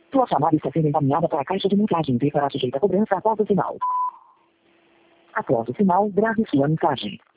Sua chamada está sendo encaminhada para a caixa de mensagem e será sujeita a cobrança após o sinal. Após o sinal, grave sua mensagem.